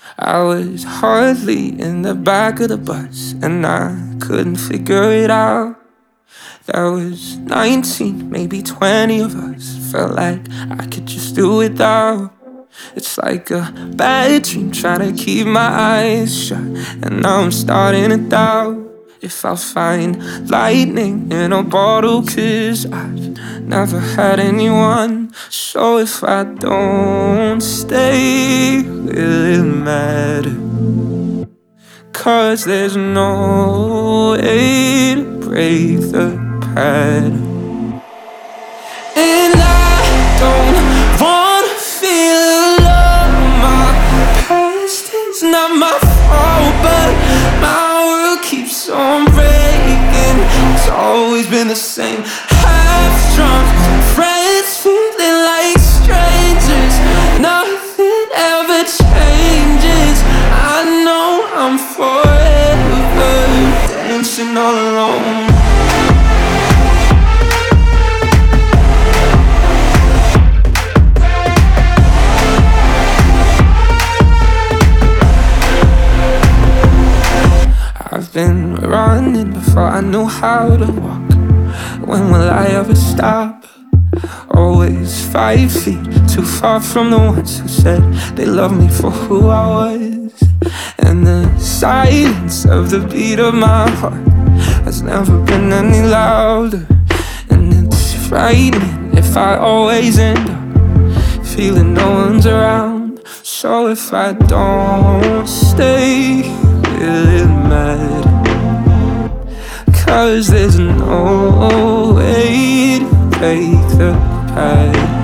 I was hardly in the back of the bus, and I couldn't figure it out. There was 19, maybe 20 of us. Felt like I could just do without. It's like a bad dream trying to keep my eyes shut, and now I'm starting to doubt if I'll find lightning in a bottle, 'cause I've never had anyone. So if I don't stay, will it matter? 'Cause there's no way to break the pattern. And I don't wanna feel alone. My past is not my fault, but my world keeps on breaking. It's always been the same. Half drunk friends feeling like strangers. Nothing ever changes. I know I'm forever dancing all alone. I've been running before I knew how to walk. When will I ever stop? Always 5 feet too far from the ones who said they loved me for who I was. And the silence of the beat of my heart has never been any louder. And it's frightening if I always end up feeling no one's around. So if I don't stay, will it matter? 'Cause there's no way to break the pattern.